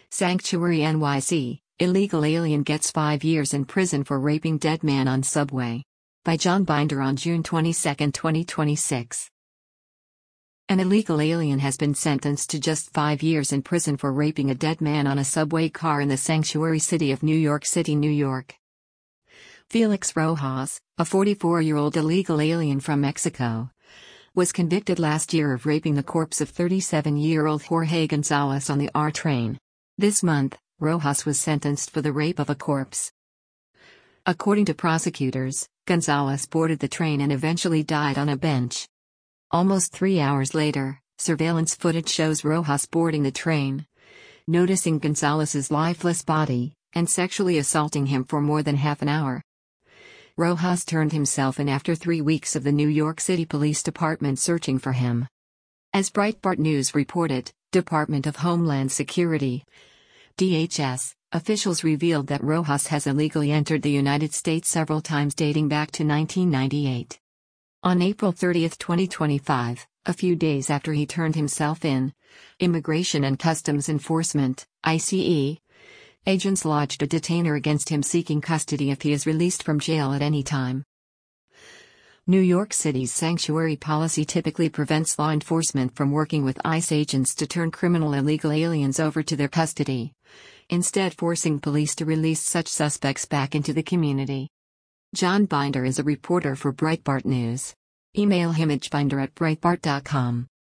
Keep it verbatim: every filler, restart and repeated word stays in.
Sanctuary N Y C, illegal alien gets five years in prison for raping dead man on subway. By John Binder on June twenty-second, twenty twenty-six. An illegal alien has been sentenced to just five years in prison for raping a dead man on a subway car in the sanctuary city of New York City, New York. Felix Rojas, a forty-four-year-old illegal alien from Mexico, was convicted last year of raping the corpse of thirty-seven-year-old Jorge Gonzalez on the R train. This month, Rojas was sentenced for the rape of a corpse. According to prosecutors, Gonzalez boarded the train and eventually died on a bench. Almost three hours later, surveillance footage shows Rojas boarding the train, noticing Gonzalez's lifeless body, and sexually assaulting him for more than half an hour. Rojas turned himself in after three weeks of the New York City Police Department searching for him. As Breitbart News reported, Department of Homeland Security D H S officials revealed that Rojas has illegally entered the United States several times dating back to nineteen ninety-eight. On April thirtieth, twenty twenty-five, a few days after he turned himself in, Immigration and Customs Enforcement, I C E, agents lodged a detainer against him seeking custody if he is released from jail at any time. New York City's sanctuary policy typically prevents law enforcement from working with ICE agents to turn criminal illegal aliens over to their custody, instead forcing police to release such suspects back into the community. John Binder is a reporter for Breitbart News. Email him at binder at breitbart dot com.